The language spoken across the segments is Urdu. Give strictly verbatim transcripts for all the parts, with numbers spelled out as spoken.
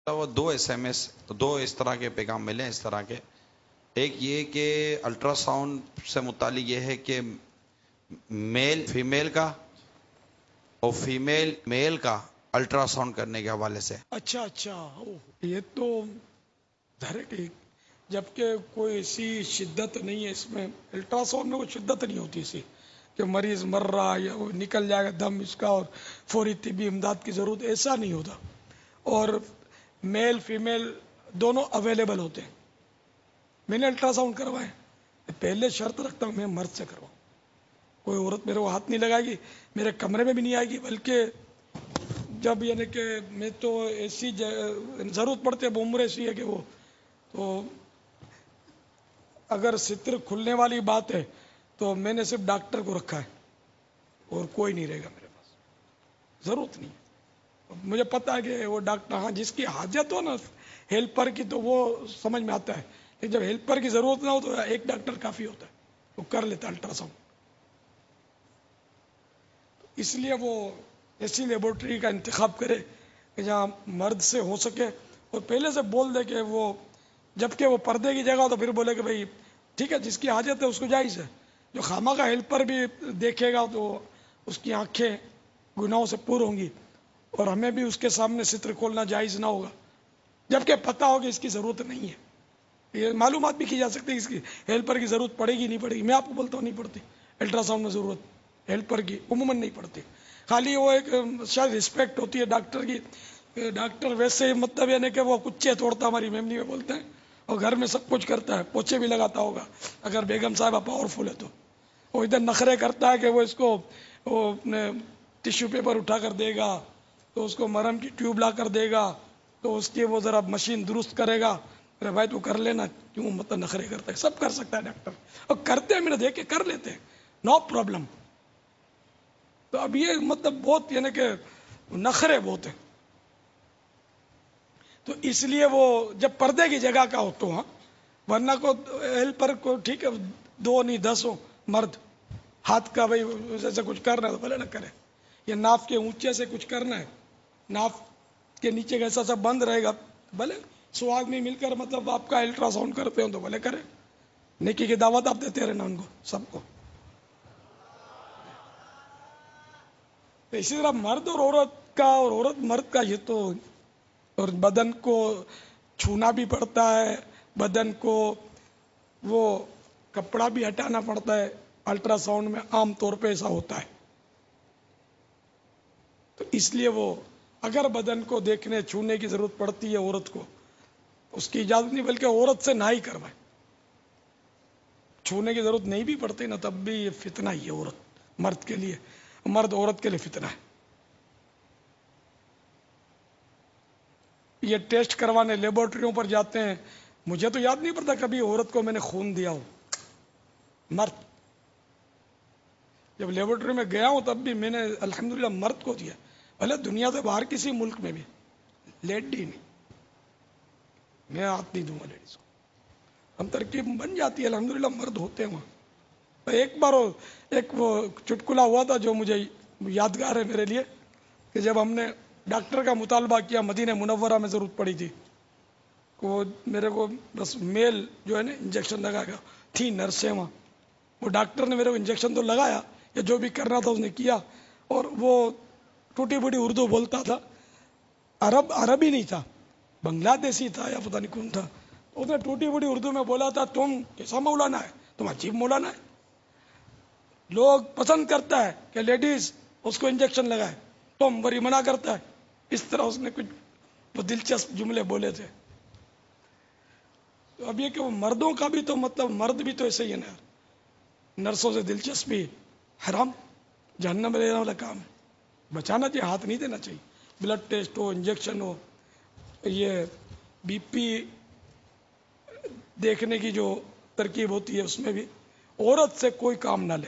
وہ دو ایس ایم ایس دو اس طرح کے پیغام ملے اس طرح کے. ایک یہ کہ الٹرا ساؤنڈ سے متعلق یہ ہے کہ میل فیمیل کا اور فیمیل میل کا الٹرا ساؤنڈ کرنے کے حوالے سے. اچھا اچھا اوہ، یہ تو ظاہر ہے کہ جبکہ کوئی ایسی شدت نہیں ہے اس میں، الٹرا ساؤنڈ میں کوئی شدت نہیں ہوتی ایسی کہ مریض مر رہا یا وہ نکل جائے گا دم اس کا اور فوری طبی امداد کی ضرورت، ایسا نہیں ہوتا. اور میل فیمیل دونوں اویلیبل ہوتے ہیں. میں نے الٹرا ساؤنڈ کروائے، پہلے شرط رکھتا ہوں میں مرد سے کرواؤں. کوئی عورت میرے کو ہاتھ نہیں لگائے گی، میرے کمرے میں بھی نہیں آئے گی، بلکہ جب یعنی کہ میں تو ایسی ضرورت پڑتی ہے، عمر ایسی ہے کہ وہ تو اگر ستر کھلنے والی بات ہے تو میں نے صرف ڈاکٹر کو رکھا ہے اور کوئی نہیں رہے گا میرے پاس، ضرورت نہیں ہے. مجھے پتا ہے کہ وہ ڈاکٹر ہاں جس کی حاجت ہو نا ہیلپر کی تو وہ سمجھ میں آتا ہے، لیکن جب ہیلپر کی ضرورت نہ ہو تو ایک ڈاکٹر کافی ہوتا ہے، وہ کر لیتا ہے الٹرا ساؤنڈ. اس لیے وہ ایسی لیبورٹری کا انتخاب کرے کہ جہاں مرد سے ہو سکے، اور پہلے سے بول دے کہ وہ جبکہ وہ پردے کی جگہ ہو تو پھر بولے کہ بھائی ٹھیک ہے جس کی حاجت ہے اس کو جائز ہے. جو خامہ کا ہیلپر بھی دیکھے گا تو اس کی آنکھیں گناہوں سے پور ہوں گی، اور ہمیں بھی اس کے سامنے ستر کھولنا جائز نہ ہوگا جبکہ پتہ ہو کہ اس کی ضرورت نہیں ہے. یہ معلومات بھی کی جا سکتی ہے اس کی ہیلپر کی ضرورت پڑے گی نہیں پڑے گی. میں آپ کو بولتا ہوں نہیں پڑتی الٹرا ساؤنڈ میں ضرورت ہیلپر کی عموماً نہیں پڑتی. خالی وہ ایک شاید رسپیکٹ ہوتی ہے ڈاکٹر کی، ڈاکٹر ویسے مطلب یعنی کہ وہ کچے توڑتا ہماری میمنی میں بولتے ہیں، اور گھر میں سب کچھ کرتا ہے، پوچھے بھی لگاتا ہوگا اگر بیگم صاحبہ پاورفل ہے تو. وہ ادھر نخرے کرتا ہے کہ وہ اس کو وہ ٹیشو پیپر اٹھا کر دے گا، تو اس کو مرہم کی ٹیوب لا کر دے گا، تو اس کی وہ ذرا مشین درست کرے گا. ارے بھائی تو کر لینا، کیوں مطلب نخرے کرتا ہے؟ سب کر سکتا ہے ڈاکٹر، اور کرتے ہیں، میں نے دیکھ کے کر لیتے ہیں، نو پرابلم. تو اب یہ مطلب بہت یعنی کہ نخرے بہت ہیں. تو اس لیے وہ جب پردے کی جگہ کا ہو تو ہاں، ورنہ کو ہیلپر کو ٹھیک ہے دو نہیں دس ہو مرد، ہاتھ کا بھائی جیسے کچھ کرنا ہے تو بھلے نہ کرے. یا ناف کے اونچے سے کچھ کرنا ہے، ناف کے نیچے کا ایسا سا بند رہے گا، بھلے سو آدمی مل کر مطلب آپ کا الٹرا ساؤنڈ کرتے ہو تو بھلے کرے. نیکی کی دعوت آپ دیتے رہنا ان کو سب کو. تو اسی طرح مرد اور عورت کا اور عورت مرد کا یہ تو، اور بدن کو چھونا بھی پڑتا ہے، بدن کو وہ کپڑا بھی ہٹانا پڑتا ہے، الٹرا ساؤنڈ میں عام طور پہ ایسا ہوتا ہے. تو اس لیے وہ اگر بدن کو دیکھنے چھونے کی ضرورت پڑتی ہے عورت کو، اس کی اجازت نہیں، بلکہ عورت سے نہ ہی کروائے. چھونے کی ضرورت نہیں بھی پڑتی نا تب بھی یہ فتنہ ہی ہے عورت مرد کے لیے، مرد عورت کے لیے فتنہ ہے. یہ ٹیسٹ کروانے لیبورٹریوں پر جاتے ہیں، مجھے تو یاد نہیں پڑتا کبھی عورت کو میں نے خون دیا ہو. مرد جب لیبورٹری میں گیا ہوں تب بھی میں نے الحمدللہ مرد کو دیا، بھلے دنیا سے باہر کسی ملک میں بھی لیڈی نہیں، میں ہاتھ نہیں دوں گا لیڈیز کو. ہم ترکیب بن جاتی ہے الحمدللہ، مرد ہوتے ہیں وہاں. ایک بار ایک وہ چٹکلا ہوا تھا جو مجھے یادگار ہے میرے لیے، کہ جب ہم نے ڈاکٹر کا مطالبہ کیا، مدینہ منورہ میں ضرورت پڑی تھی، وہ میرے کو بس میل جو ہے نا انجیکشن لگا گا، تھی نرسیں وہاں، وہ ڈاکٹر نے میرے کو انجیکشن تو لگایا یا جو بھی کرنا تھا اس نے کیا، اور وہ ٹوٹی پھوٹی اردو بولتا تھا، عرب عربی نہیں تھا، بنگلہ دیشی تھا یا پتہ نہیں کون تھا. اس نے ٹوٹی پھوٹی اردو میں بولا تھا تم کیسا مولانا ہے، تم عجیب مولانا ہے، لوگ پسند کرتا ہے کہ لیڈیز اس کو انجیکشن لگائے، تم بری منع کرتا ہے. اس طرح اس نے کچھ وہ دلچسپ جملے بولے تھے. تو اب یہ کہ وہ مردوں کا بھی تو مطلب مرد بھی تو ایسے ہی ہے نا، نرسوں سے دلچسپی حرام، جہنم میں لینے والا کام ہے. بچانا چاہیے، ہاتھ نہیں دینا چاہیے. بلڈ ٹیسٹ ہو، انجیکشن ہو، یہ بی پی دیکھنے کی جو ترکیب ہوتی ہے اس میں بھی عورت سے کوئی کام نہ لے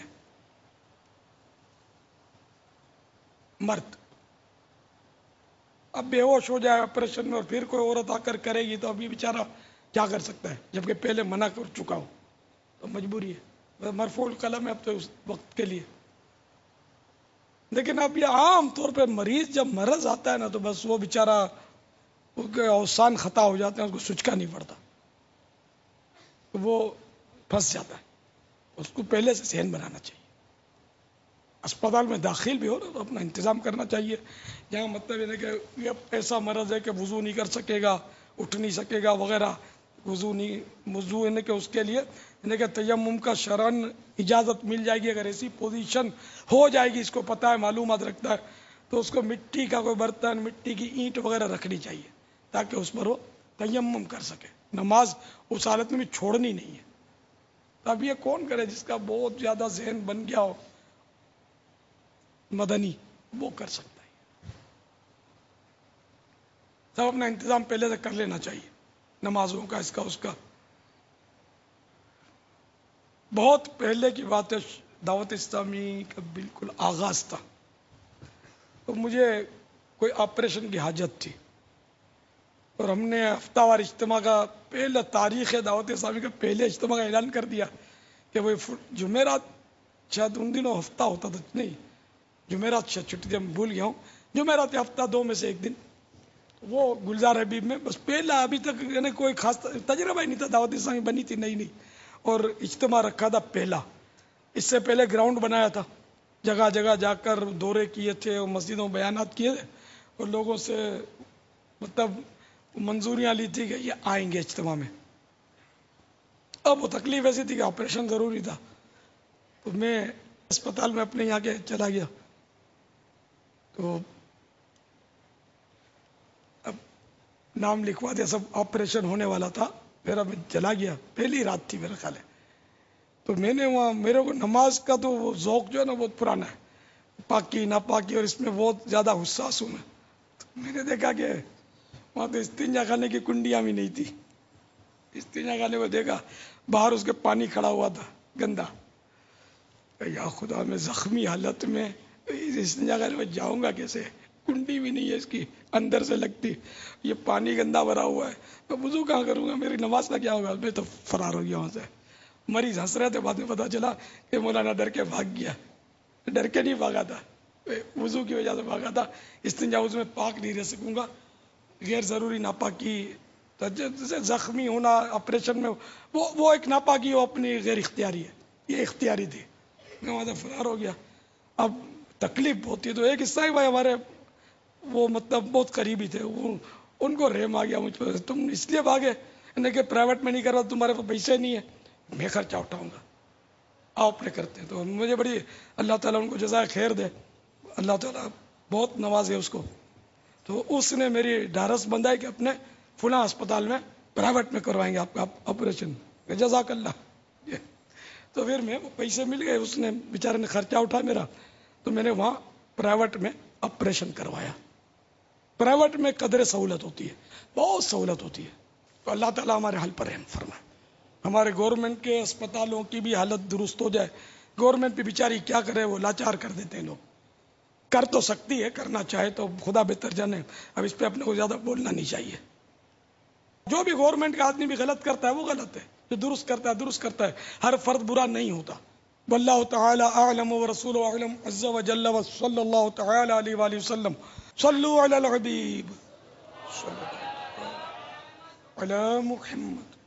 مرد. اب بے ہوش ہو جائے آپریشن میں اور پھر کوئی عورت آ کر کرے گی تو اب یہ بیچارہ کیا کر سکتا ہے، جبکہ پہلے منع کر چکا ہو، تو مجبوری ہے، مرفوع القلم ہے اب تو اس وقت کے لیے. لیکن اب یہ عام طور پہ مریض جب مرض آتا ہے نا تو بس وہ بیچارہ اس کے اوسان خطا ہو جاتے ہیں، اس کو سچکا نہیں پڑتا، وہ پھنس جاتا ہے. اس کو پہلے سے ذہن بنانا چاہیے. اسپتال میں داخل بھی ہو نا تو اپنا انتظام کرنا چاہیے. یہاں مطلب یہ کہ یہ ایسا مرض ہے کہ وضو نہیں کر سکے گا، اٹھ نہیں سکے گا وغیرہ، وضو نہیں وضو ہے کہ اس کے لیے یعنی کہ تیمم کا شرعاً اجازت مل جائے گی. اگر ایسی پوزیشن ہو جائے گی، اس کو پتہ ہے، معلومات رکھتا ہے، تو اس کو مٹی کا کوئی برتن، مٹی کی اینٹ وغیرہ رکھنی چاہیے تاکہ اس پر وہ تیمم کر سکے. نماز اس حالت میں بھی چھوڑنی نہیں ہے. اب یہ کون کرے جس کا بہت زیادہ ذہن بن گیا ہو مدنی، وہ کر سکتا ہے. سب اپنا انتظام پہلے سے کر لینا چاہیے، نمازوں کا، اس کا اس کا. بہت پہلے کی بات ہے، دعوت اسلامی کا بالکل آغاز تھا، تو مجھے کوئی آپریشن کی حاجت تھی، اور ہم نے ہفتہ وار اجتماع کا پہلا تاریخ دعوت اسلامی کا پہلے اجتماع کا اعلان کر دیا کہ وہ جمعرات، شاید ان دنوں ہفتہ ہوتا تھا، نہیں جمعرات شاید چھٹی تھی، میں بھول گیا ہوں، جمعرات ہفتہ دو میں سے ایک دن. وہ گلزار حبیب میں بس پہلا، ابھی تک یعنی کوئی خاص تجربہ ہی نہیں تھا، دعوت اسلامی بنی تھی نہیں نہیں اور اجتماع رکھا تھا پہلا. اس سے پہلے گراؤنڈ بنایا تھا، جگہ جگہ جا کر دورے کیے تھے اور مسجدوں میں بیانات کیے تھے، اور لوگوں سے مطلب منظوریاں لی تھی کہ یہ آئیں گے اجتماع میں. اب وہ تکلیف ایسی تھی کہ آپریشن ضروری تھا، تو میں اسپتال میں اپنے یہاں کے چلا گیا. تو اب نام لکھوا دیا، سب آپریشن ہونے والا تھا، پھر میں چلا گیا، پہلی رات تھی میرا خیال ہے. تو میں نے وہاں، میرے کو نماز کا تو وہ ذوق جو ہے نا بہت پرانا ہے، پاکی ناپاکی، اور اس میں بہت زیادہ حساس ہوں میں. تو میں نے دیکھا کہ وہاں تو استنجا خانے کی کنڈیاں بھی نہیں تھی. استنجا خانے کو دیکھا، باہر اس کے پانی کھڑا ہوا تھا گندا. یا خدا، میں زخمی حالت میں استنجا خانے میں جاؤں گا کیسے؟ کنڈی بھی نہیں ہے اس کی، اندر سے لگتی، یہ پانی گندا بھرا ہوا ہے، میں وضو کہاں کروں گا؟ میری نماز کا کیا ہوگا؟ میں تو فرار ہو گیا وہاں سے. مریض ہنس رہے تھے، بعد میں پتا چلا کہ مولانا ڈر کے بھاگ گیا. ڈر کے نہیں بھاگا تھا، وضو کی وجہ سے بھاگا تھا. استنجا اس میں پاک نہیں رہ سکوں گا، غیر ضروری ناپاکی، زخمی ہونا آپریشن میں، وہ وہ ایک ناپاکی، وہ اپنی غیر اختیاری ہے، یہ اختیاری تھی. میں وہاں سے فرار ہو گیا. اب تکلیف بہت تھی. تو ایک عیسائی بھائی ہمارے وہ مطلب بہت قریبی تھے، وہ ان کو رحم آ گیا مجھ پہ، تم اس لیے بھاگے کہ پرائیویٹ میں نہیں کر رہا، تمہارے پاس پیسے نہیں ہے، میں خرچہ اٹھاؤں گا، آپ اپنے کرتے ہیں. تو مجھے بڑی، اللہ تعالیٰ ان کو جزائے خیر دے، اللہ تعالیٰ بہت نوازے اس کو. تو اس نے میری ڈھارس بندھائی کہ اپنے فلاں اسپتال میں پرائیویٹ میں کروائیں گے آپ کا آپریشن، جزاک اللہ. تو پھر میں وہ پیسے مل گئے، اس نے بیچارے نے خرچہ اٹھا میرا، تو میں نے وہاں پرائیویٹ میں آپریشن کروایا. پرائیویٹ میں قدر سہولت ہوتی ہے، بہت سہولت ہوتی ہے. تو اللہ تعالیٰ ہمارے حل پر رحم فرمائے. ہمارے گورنمنٹ کے اسپتالوں کی بھی حالت درست ہو جائے. گورنمنٹ بھی بیچاری کیا کرے، وہ لاچار کر دیتے ہیں لوگ. کر تو سکتی ہے، کرنا چاہے تو خدا بہتر جانے. اب اس پہ اپنے کو زیادہ بولنا نہیں چاہیے. جو بھی گورنمنٹ کا آدمی بھی غلط کرتا ہے وہ غلط ہے، جو درست کرتا ہے درست کرتا ہے. ہر فرد برا نہیں ہوتا. واللہ تعالی اعلم ورسولہ اعلم عز وجل وصلی اللہ تعالی علیہ وآلہ وسلم. صلوا علی الحبیب، صلی اللہ علی محمد.